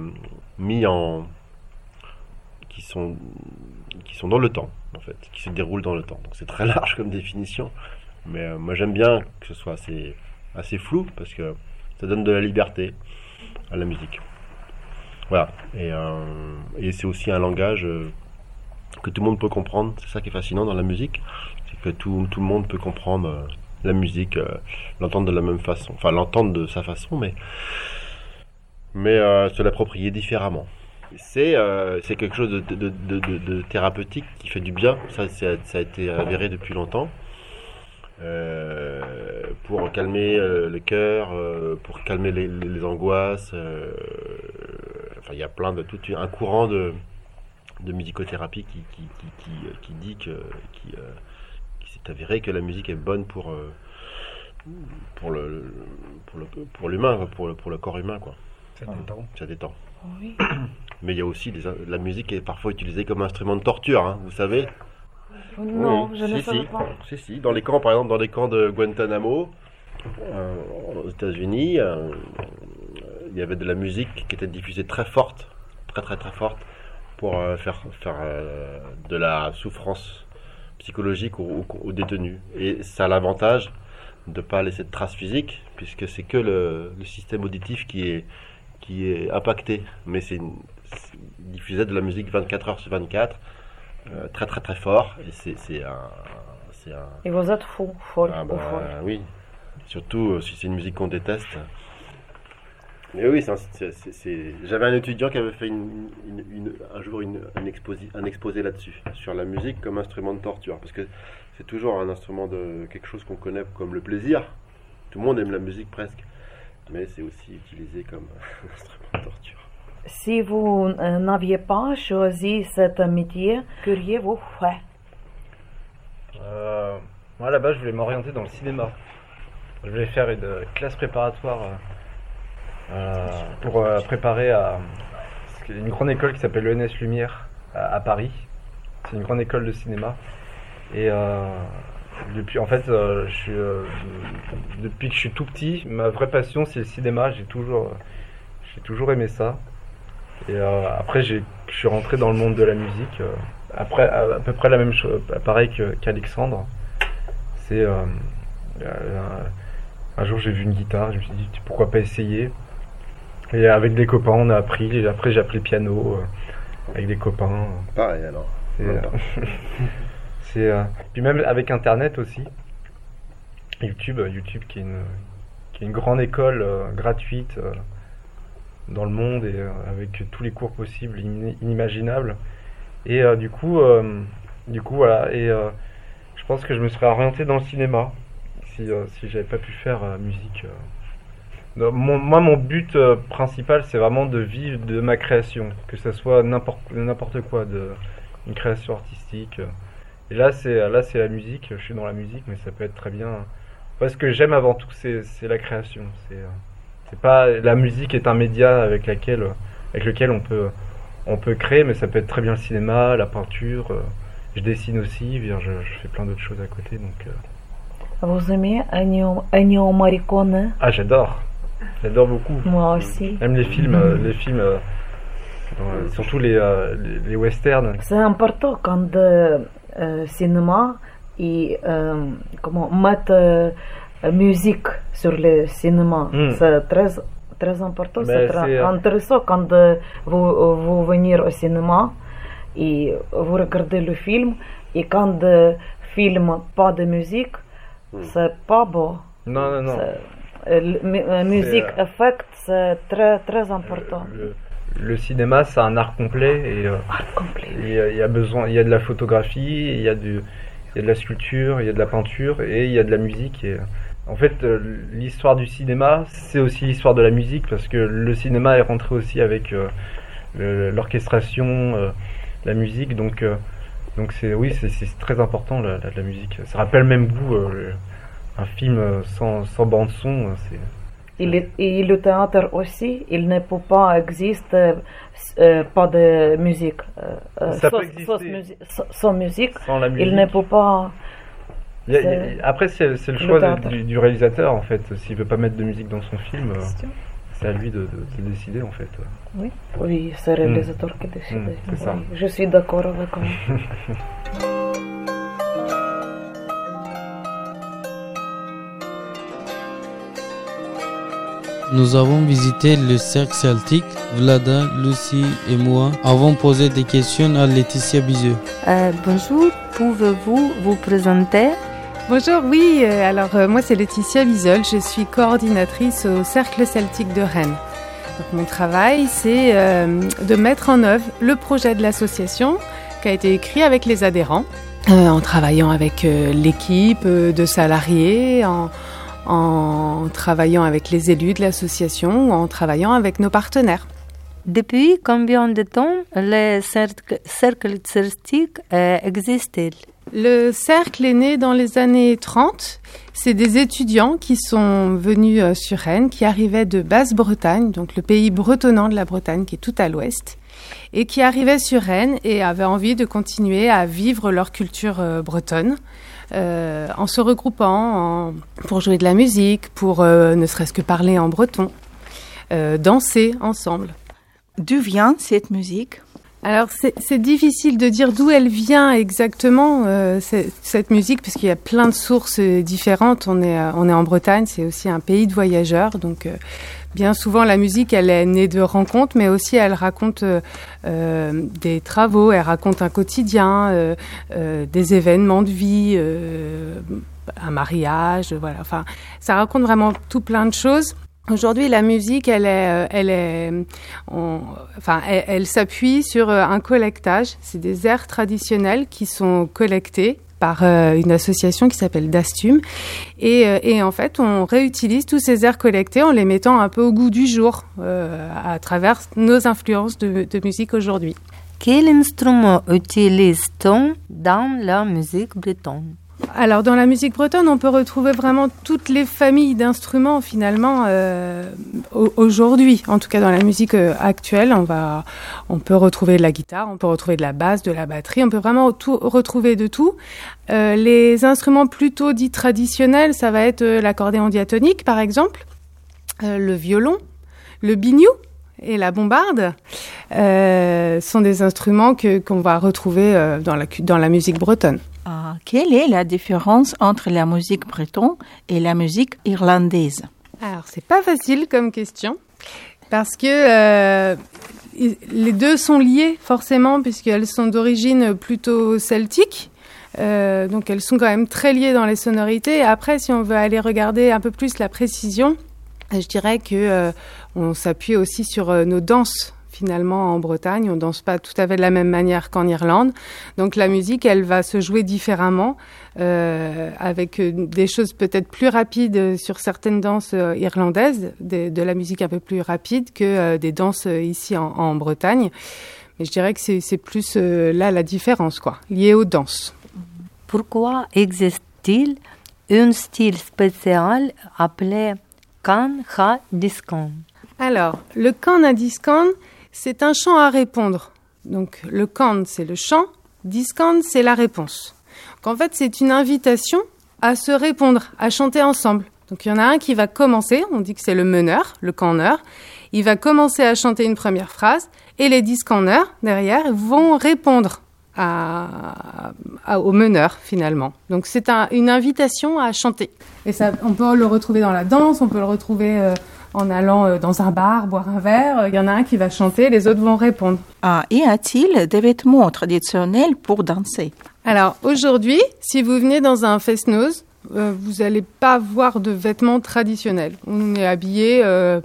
qui sont dans le temps, en fait, qui se déroulent dans le temps. Donc c'est très large comme définition, mais moi j'aime bien que ce soit assez flou parce que ça donne de la liberté à la musique. Voilà, et c'est aussi un langage que tout le monde peut comprendre. C'est ça qui est fascinant dans la musique, c'est que tout le monde peut comprendre la musique, l'entendre de la même façon, enfin l'entendre de sa façon, mais se l'approprier différemment. C'est quelque chose de thérapeutique qui fait du bien. Ça a été avéré depuis longtemps. Pour calmer le cœur, pour calmer les angoisses. Il y a tout un courant de musicothérapie qui dit qui s'est avéré que la musique est bonne pour l'humain, pour le corps humain, quoi. Ça détend. Oui. Mais il y a aussi la musique est parfois utilisée comme instrument de torture, hein, vous savez. Non, oui. Je ne savais pas. Si, dans les camps, par exemple, dans les camps de Guantanamo, aux États-Unis, il y avait de la musique qui était diffusée très forte, très forte, pour faire de la souffrance psychologique aux détenus. Et ça a l'avantage de ne pas laisser de traces physiques, puisque c'est que le système auditif qui est impacté. Mais c'est diffusé de la musique 24 heures sur 24, très fort, et c'est un... Et vous êtes fou, oui, surtout si c'est une musique qu'on déteste. Mais oui, j'avais un étudiant qui avait fait un jour un exposé là-dessus, sur la musique comme instrument de torture, parce que c'est toujours un instrument de quelque chose qu'on connaît comme le plaisir. Tout le monde aime la musique presque, mais c'est aussi utilisé comme instrument de torture. Si vous n'aviez pas choisi cet métier, qu'auriez-vous fait? Moi, là-bas, je voulais m'orienter dans le cinéma. Je voulais faire une classe préparatoire pour préparer à une grande école qui s'appelle l'ENS Lumière à Paris. C'est une grande école de cinéma. Et depuis, en fait, depuis que je suis tout petit, ma vraie passion, c'est le cinéma. J'ai toujours aimé ça. Et après, je suis rentré dans le monde de la musique. Après, à peu près la même chose, pareil qu'Alexandre. C'est un jour, j'ai vu une guitare, je me suis dit pourquoi pas essayer. Et avec des copains, on a appris. Et après, j'ai appris le piano avec des copains. Pareil alors. Puis même avec Internet aussi. YouTube qui est une grande école gratuite dans le monde et avec tous les cours possibles, inimaginables. Et du coup voilà. Et je pense que je me serais orienté dans le cinéma si j'avais pas pu faire musique. Mon but principal, c'est vraiment de vivre de ma création, que ça soit n'importe quoi, une création artistique. Et là c'est la musique. Je suis dans la musique, mais ça peut être très bien. Parce que j'aime avant tout, c'est la création. C'est C'est pas, la musique est un média avec lequel on peut créer, mais ça peut être très bien le cinéma, la peinture. Je dessine aussi, je fais plein d'autres choses à côté. Donc, Vous aimez Ennio Morricone? Ah, j'adore beaucoup. Moi aussi. Même les films, surtout les westerns. C'est important quand le cinéma et mettre musique sur le cinéma. C'est très important, c'est très intéressant quand vous venez au cinéma et vous regardez le film et quand le film pas de musique, c'est pas beau. Non. Musique, effect, c'est très très important. Le cinéma, c'est un art complet et il y a de la photographie, il y a de la sculpture, il y a de la peinture et il y a de la musique. Et en fait, l'histoire du cinéma, c'est aussi l'histoire de la musique parce que le cinéma est rentré aussi avec l'orchestration, la musique. Donc c'est très important la musique. Ça rappelle même vous un film sans bande son. Et le théâtre aussi, il ne peut pas exister pas de musique. Sans musique, sans la musique. Il ne peut pas. Après, c'est le choix du réalisateur en fait. S'il veut pas mettre de musique dans son film, c'est à lui de décider en fait. Oui, c'est le réalisateur qui décide. C'est ça. Je suis d'accord avec vous. Nous avons visité le cercle celtique. Vlada, Lucie et moi avons posé des questions à Laetitia Bizeux. Bonjour, pouvez-vous vous présenter? Bonjour, oui. Alors moi c'est Laetitia Bizeux, je suis coordinatrice au Cercle Celtique de Rennes. Donc, mon travail c'est de mettre en œuvre le projet de l'association qui a été écrit avec les adhérents, en travaillant avec l'équipe de salariés, en travaillant avec les élus de l'association ou en travaillant avec nos partenaires. Depuis combien de temps le cercle celtique existe-t-il? Le cercle est né dans les années 30. C'est des étudiants qui sont venus sur Rennes, qui arrivaient de Basse-Bretagne, donc le pays bretonnant de la Bretagne qui est tout à l'ouest, et qui arrivaient sur Rennes et avaient envie de continuer à vivre leur culture bretonne. En se regroupant pour jouer de la musique, pour ne serait-ce que parler en breton, danser ensemble. D'où vient cette musique? Alors c'est difficile de dire d'où elle vient exactement, cette musique, parce qu'il y a plein de sources différentes. On est en Bretagne, c'est aussi un pays de voyageurs, donc bien souvent la musique elle est née de rencontres, mais aussi elle raconte des travaux, elle raconte un quotidien, des événements de vie, un mariage, voilà. Enfin, ça raconte vraiment tout plein de choses. Aujourd'hui, la musique, elle s'appuie sur un collectage. C'est des airs traditionnels qui sont collectés par une association qui s'appelle Dastum. Et en fait, on réutilise tous ces airs collectés en les mettant un peu au goût du jour à travers nos influences de musique aujourd'hui. Quel instrument utilise-t-on dans la musique bretonne? Alors, dans la musique bretonne, on peut retrouver vraiment toutes les familles d'instruments, finalement, aujourd'hui. En tout cas, dans la musique actuelle, on peut retrouver de la guitare, on peut retrouver de la basse, de la batterie, on peut vraiment retrouver de tout. Les instruments plutôt dits traditionnels, ça va être l'accordéon diatonique, par exemple, le violon, le biniou et la bombarde. Sont des instruments qu'on va retrouver dans la musique bretonne. Quelle est la différence entre la musique bretonne et la musique irlandaise? Alors, c'est pas facile comme question, parce que les deux sont liées forcément, puisqu'elles sont d'origine plutôt celtique. Donc, elles sont quand même très liées dans les sonorités. Après, si on veut aller regarder un peu plus la précision, je dirais que on s'appuie aussi sur nos danses. Finalement, en Bretagne, on danse pas tout à fait de la même manière qu'en Irlande. Donc, la musique, elle va se jouer différemment, avec des choses peut-être plus rapides sur certaines danses irlandaises, de la musique un peu plus rapide que des danses ici en Bretagne. Mais je dirais que c'est plus là la différence, quoi, liée aux danses. Pourquoi existe-t-il un style spécial appelé Kan ha diskan. Alors, le kan à diskan, c'est un chant à répondre. Donc, le kan, c'est le chant, diskan, c'est la réponse. Donc, en fait, c'est une invitation à se répondre, à chanter ensemble. Donc, il y en a un qui va commencer, on dit que c'est le meneur, le kanneur. Il va commencer à chanter une première phrase et les diskanneurs, derrière, vont répondre au meneur, finalement. Donc, c'est une invitation à chanter. Et ça, on peut le retrouver dans la danse, on peut le retrouver en allant dans un bar, boire un verre. Il y en a un qui va chanter, les autres vont répondre. Y a-t-il des vêtements traditionnels pour danser? Alors, aujourd'hui, si vous venez dans un fest-noz, vous n'allez pas voir de vêtements traditionnels. On est habillé,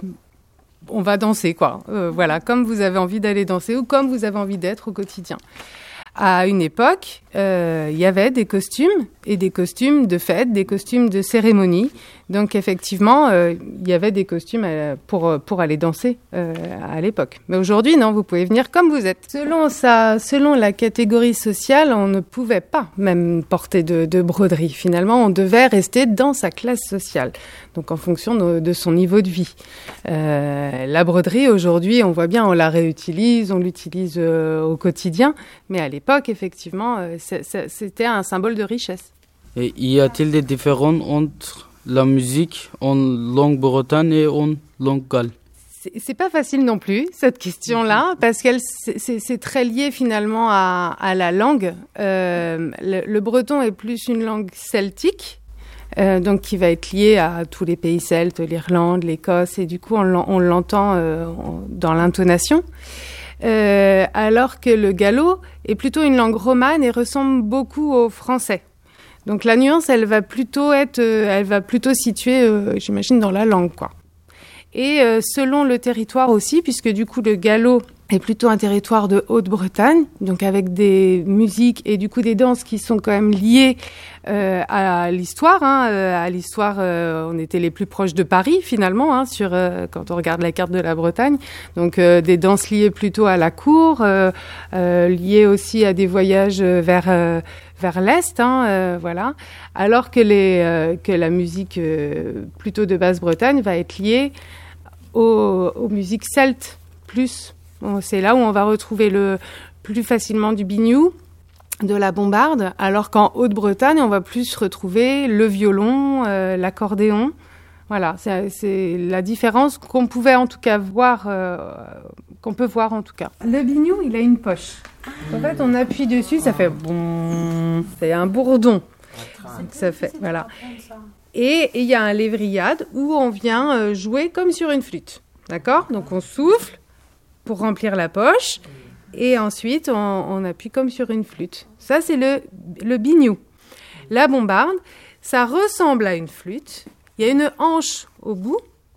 on va danser, quoi. Voilà, comme vous avez envie d'aller danser ou comme vous avez envie d'être au quotidien. À une époque, il y avait des costumes, et des costumes de fête, des costumes de cérémonie. Donc effectivement, il y avait des costumes pour aller danser à l'époque. Mais aujourd'hui, non, vous pouvez venir comme vous êtes. Selon la catégorie sociale, on ne pouvait pas même porter de broderie. Finalement, on devait rester dans sa classe sociale, donc en fonction de son niveau de vie. La broderie, aujourd'hui, on voit bien, on la réutilise, on l'utilise au quotidien. Mais à l'époque, effectivement, c'était un symbole de richesse. Et y a-t-il des différences entre la musique en langue bretonne et en langue gale? C'est pas facile non plus, cette question-là, parce que c'est très lié finalement à la langue. Le breton est plus une langue celtique, donc qui va être liée à tous les pays celtes, l'Irlande, l'Écosse, et du coup on l'entend dans l'intonation. Alors que le gallo est plutôt une langue romane et ressemble beaucoup au français. Donc la nuance, elle va plutôt située, j'imagine, dans la langue, quoi. Et selon le territoire aussi, puisque du coup le gallo est plutôt un territoire de Haute-Bretagne, donc avec des musiques et du coup des danses qui sont quand même liées à l'histoire. À l'histoire, on était les plus proches de Paris finalement, quand on regarde la carte de la Bretagne. Donc des danses liées plutôt à la cour, liées aussi à des voyages vers l'Est, voilà. Alors que la musique plutôt de Basse-Bretagne va être liée aux musiques celtes plus. Bon, c'est là où on va retrouver le plus facilement du biniou, de la bombarde, alors qu'en Haute-Bretagne, on va plus retrouver le violon, l'accordéon. Voilà, c'est la différence qu'on pouvait en tout cas voir, qu'on peut voir en tout cas. Le biniou, il a une poche. En fait, on appuie dessus, ça fait bon, c'est un bourdon. Ça fait, voilà. Et il y a un lévriade où on vient jouer comme sur une flûte. D'accord ? Donc on souffle pour remplir la poche et ensuite on appuie comme sur une flûte. Ça, c'est le biniou. La bombarde, ça ressemble à une flûte. Il y a une hanche au bout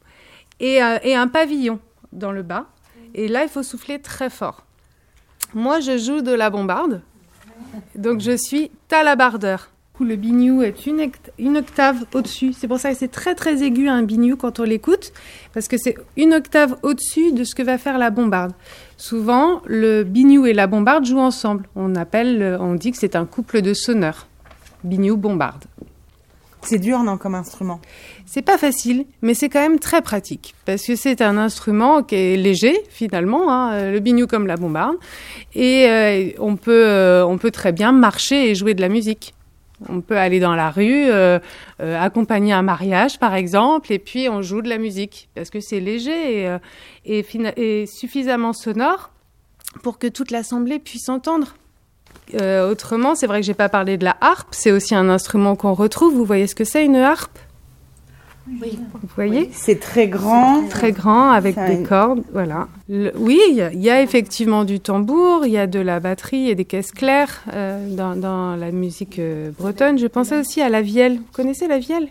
et un pavillon dans le bas. Et là, il faut souffler très fort. Moi, je joue de la bombarde, donc je suis talabardeur. Le biniou est une octave au-dessus. C'est pour ça que c'est très très aigu un biniou quand on l'écoute, parce que c'est une octave au-dessus de ce que va faire la bombarde. Souvent, le biniou et la bombarde jouent ensemble. On dit que c'est un couple de sonneurs. Biniou-bombarde. C'est dur, non, comme instrument? C'est pas facile, mais c'est quand même très pratique, parce que c'est un instrument qui est léger, finalement, le biniou comme la bombarde, et on peut très bien marcher et jouer de la musique. On peut aller dans la rue, accompagner un mariage, par exemple, et puis on joue de la musique, parce que c'est léger et suffisamment sonore pour que toute l'assemblée puisse entendre. Autrement, c'est vrai que j'ai pas parlé de la harpe, c'est aussi un instrument qu'on retrouve. Vous voyez ce que c'est, une harpe? Oui. Vous voyez? Oui, c'est très grand. Très grand, avec des cordes, voilà. Oui, il y a effectivement du tambour, il y a de la batterie et des caisses claires dans la musique bretonne. Je pensais aussi à la vielle. Vous connaissez la vielle?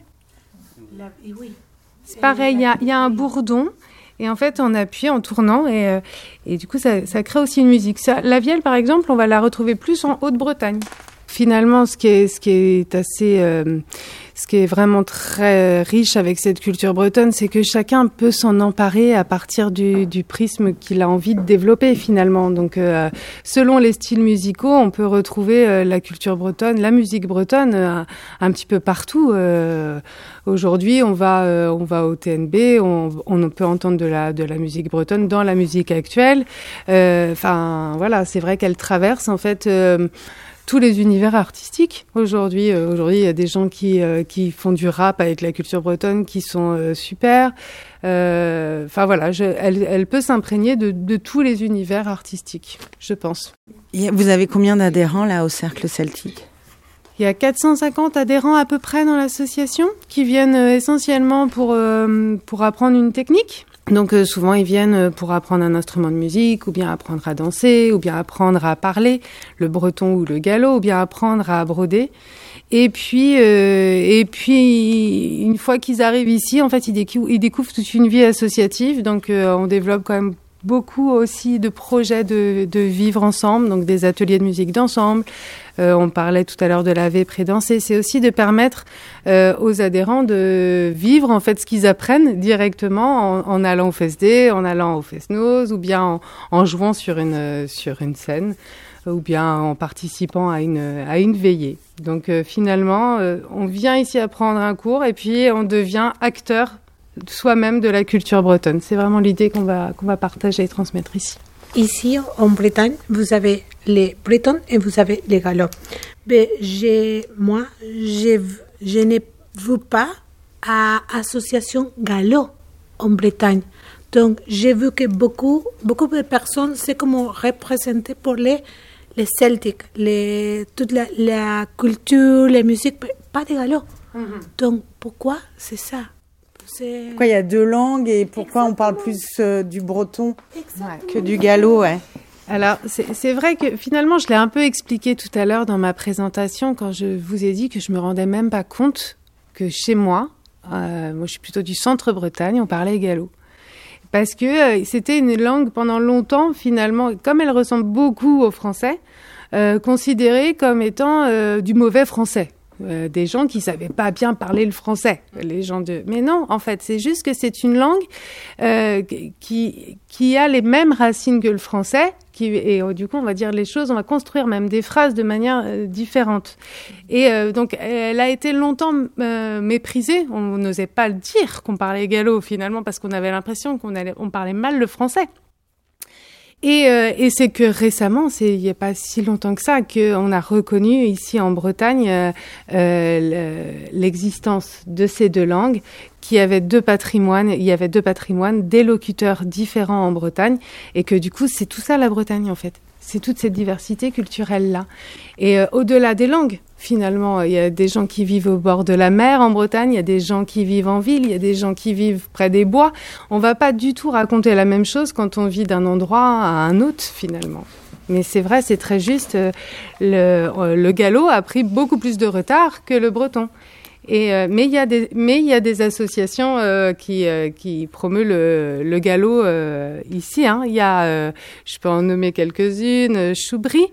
Oui. C'est pareil, il y a un bourdon. Et en fait, on appuie en tournant et du coup, ça crée aussi une musique. La vielle, par exemple, on va la retrouver plus en Haute-Bretagne. Finalement, ce qui est ce qui est vraiment très riche avec cette culture bretonne, c'est que chacun peut s'en emparer à partir du prisme qu'il a envie de développer finalement. Donc, selon les styles musicaux, on peut retrouver la culture bretonne, la musique bretonne, un petit peu partout. Aujourd'hui, on va au TNB, on peut entendre de la musique bretonne dans la musique actuelle. Enfin, voilà, c'est vrai qu'elle traverse en fait tous les univers artistiques. Aujourd'hui, il y a des gens qui font du rap avec la culture bretonne qui sont super. Enfin voilà, elle peut s'imprégner de tous les univers artistiques, je pense. Vous avez combien d'adhérents là au Cercle Celtique ? Il y a 450 adhérents à peu près dans l'association qui viennent essentiellement pour apprendre une technique. Donc souvent ils viennent pour apprendre un instrument de musique, ou bien apprendre à danser, ou bien apprendre à parler, le breton ou le gallo, ou bien apprendre à broder. Et puis une fois qu'ils arrivent ici, en fait, ils découvrent toute une vie associative. Donc on développe quand même beaucoup aussi de projets de vivre ensemble, donc des ateliers de musique d'ensemble. On parlait tout à l'heure de la vépres danser. C'est aussi de permettre aux adhérents de vivre en fait ce qu'ils apprennent directement en allant au FESD, en allant au Fest-Noz, ou bien en jouant sur une scène, ou bien en participant à une veillée. Donc finalement, on vient ici apprendre un cours et puis on devient acteur soi-même de la culture bretonne. C'est vraiment l'idée qu'on va partager et transmettre ici. Ici, en Bretagne, vous avez les Bretons et vous avez les Gallo. Mais je n'ai vu pas d'association Gallo en Bretagne. Donc, j'ai vu que beaucoup de personnes, c'est comme représentées pour les Celtiques, toute la culture, la musique, pas de Gallo. Mm-hmm. Donc, pourquoi c'est ça? Pourquoi il y a deux langues et pourquoi on parle plus du breton que du gallo, ouais. Alors, c'est vrai que finalement, je l'ai un peu expliqué tout à l'heure dans ma présentation quand je vous ai dit que je me rendais même pas compte que chez moi, moi je suis plutôt du centre-Bretagne, on parlait gallo. Parce que c'était une langue pendant longtemps, finalement, comme elle ressemble beaucoup au français, considérée comme étant du mauvais français. Des gens qui savaient pas bien parler le français, mais non, en fait, c'est juste que c'est une langue qui a les mêmes racines que le français, et du coup, on va dire les choses, on va construire même des phrases de manière différente. Et donc, elle a été longtemps méprisée. On n'osait pas le dire qu'on parlait gallo finalement parce qu'on avait l'impression qu'on parlait mal le français. Et c'est que récemment, il n'y a pas si longtemps que ça, qu'on a reconnu ici en Bretagne l'existence de ces deux langues, qui avaient deux patrimoines. Il y avait deux patrimoines, des locuteurs différents en Bretagne, et que du coup, c'est tout ça la Bretagne en fait. C'est toute cette diversité culturelle-là. Et au-delà des langues, finalement, il y a des gens qui vivent au bord de la mer en Bretagne, il y a des gens qui vivent en ville, il y a des gens qui vivent près des bois. On ne va pas du tout raconter la même chose quand on vit d'un endroit à un autre, finalement. Mais c'est vrai, c'est très juste. Le gallo a pris beaucoup plus de retard que le breton. Mais il y a des associations qui promeuvent le gallo ici. Hein. Il y a, je peux en nommer quelques-unes, Chubry.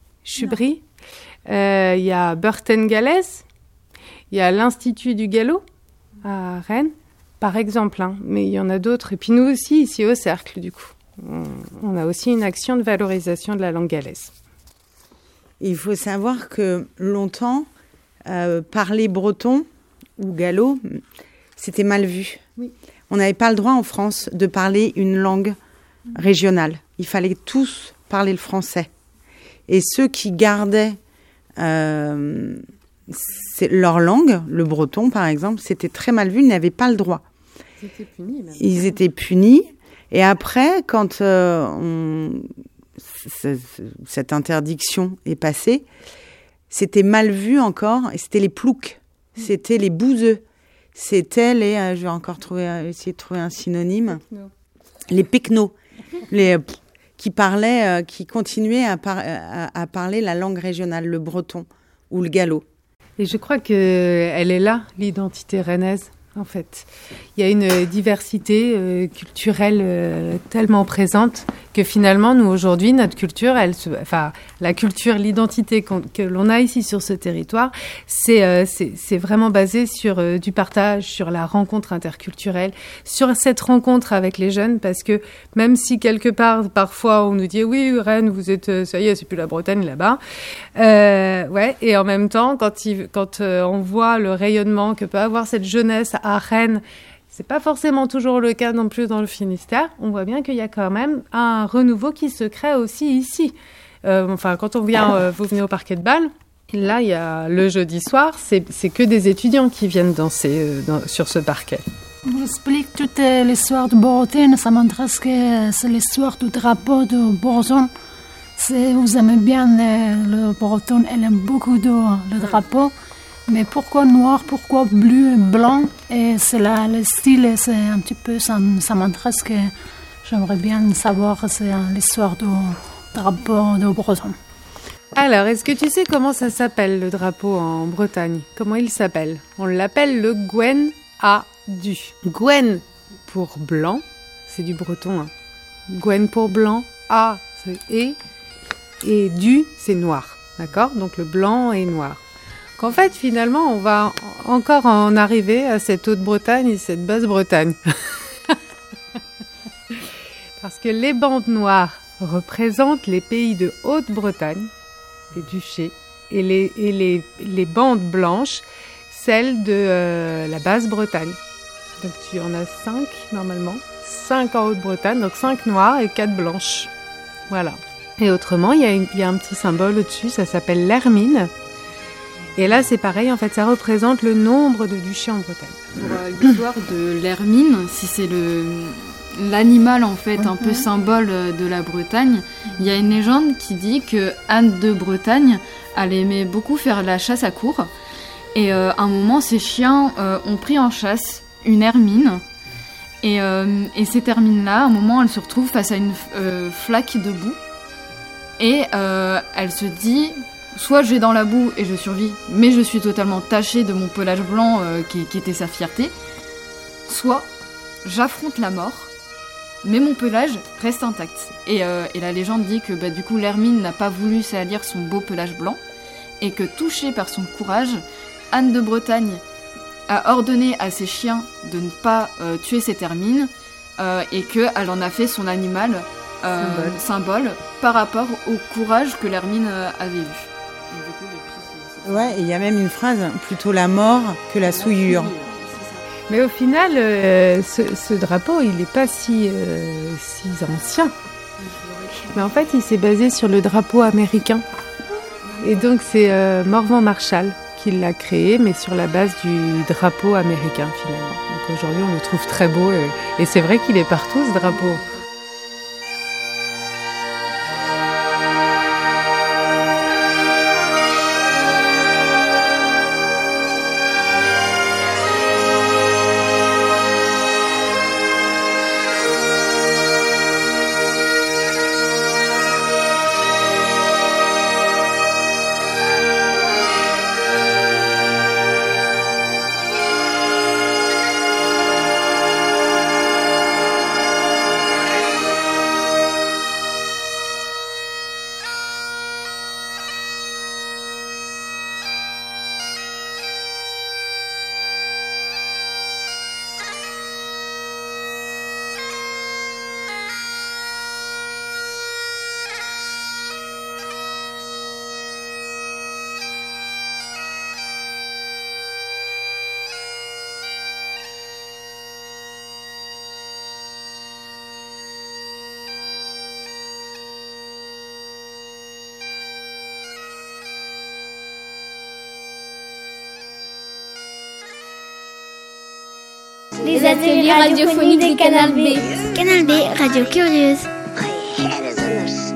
Il y a Burten-Galès. Il y a l'Institut du gallo à Rennes, par exemple. Hein. Mais il y en a d'autres. Et puis nous aussi, ici au Cercle, du coup. On a aussi une action de valorisation de la langue galaise. Il faut savoir que longtemps, parler breton ou gallo, c'était mal vu. Oui. On n'avait pas le droit en France de parler une langue régionale. Il fallait tous parler le français. Et ceux qui gardaient leur langue, le breton par exemple, c'était très mal vu, ils n'avaient pas le droit. Ils étaient punis. Et après, quand cette interdiction est passée, c'était mal vu encore, et c'était les ploucs, c'était les bouseux, c'était les, je vais encore essayer de trouver un synonyme, les pecnos, qui parlaient, qui continuaient à parler la langue régionale, le breton ou le gallo. Et je crois qu'elle est là, l'identité rennaise, en fait. Il y a une diversité culturelle tellement présente que finalement, nous, aujourd'hui, notre culture, la culture, l'identité que l'on a ici sur ce territoire, c'est vraiment basé sur du partage, sur la rencontre interculturelle, sur cette rencontre avec les jeunes, parce que même si quelque part, parfois, on nous dit « Oui, Rennes, vous êtes, ça y est, c'est plus la Bretagne là-bas », et en même temps, quand on voit le rayonnement que peut avoir cette jeunesse à Rennes, c'est pas forcément toujours le cas non plus dans le Finistère. On voit bien qu'il y a quand même un renouveau qui se crée aussi ici. Quand vous venez au parquet de Bâle, là, il y a le jeudi soir, c'est que des étudiants qui viennent danser sur ce parquet. Vous expliquez toute l'histoire de Bretagne, ça m'intéresse que c'est l'histoire du drapeau de Breton. Vous aimez bien le Breton, elle aime beaucoup le drapeau. Mais pourquoi noir, pourquoi bleu et blanc? Et c'est là, le style, c'est un petit peu, ça m'intéresse que j'aimerais bien savoir, c'est l'histoire du drapeau de Breton. Alors, est-ce que tu sais comment ça s'appelle, le drapeau en Bretagne? Comment il s'appelle? On l'appelle le Gwen à du. Gwen pour blanc, c'est du breton. Gwen pour blanc, A c'est et du c'est noir. D'accord? Donc le blanc et noir. Qu'en fait, finalement, on va encore en arriver à cette Haute-Bretagne et cette Basse-Bretagne. Parce que les bandes noires représentent les pays de Haute-Bretagne, les duchés, et les bandes blanches, celles de la Basse-Bretagne. Donc tu en as 5 normalement, 5 en Haute-Bretagne, donc 5 noires et 4 blanches. Voilà. Et autrement, il y a un petit symbole au-dessus, ça s'appelle l'hermine. Et là, c'est pareil, en fait, ça représente le nombre de duchés en Bretagne. Pour l'histoire de l'hermine, si c'est l'animal, en fait, un peu symbole de la Bretagne, il y a une légende qui dit que Anne de Bretagne, elle aimait beaucoup faire la chasse à courre. Et à un moment, ses chiens ont pris en chasse une hermine. Et cette hermine-là, à un moment, elle se retrouve face à une flaque de boue. Et elle se dit... Soit je vais dans la boue et je survis, mais je suis totalement tachée de mon pelage blanc qui était sa fierté. Soit j'affronte la mort, mais mon pelage reste intact. Et la légende dit que du coup l'hermine n'a pas voulu salir son beau pelage blanc, et que touchée par son courage, Anne de Bretagne a ordonné à ses chiens de ne pas tuer cette hermine, et qu'elle en a fait son animal symbole par rapport au courage que l'hermine avait eu. Ouais, et il y a même une phrase, plutôt la mort que la souillure. Mais au final, ce drapeau, il n'est pas si ancien. Mais en fait, il s'est basé sur le drapeau américain. Et donc, c'est Morvan Marshall qui l'a créé, mais sur la base du drapeau américain, finalement. Donc aujourd'hui, on le trouve très beau. Et c'est vrai qu'il est partout, ce drapeau. Les ateliers radiophoniques de Canal B. Canal B, radio curieuse.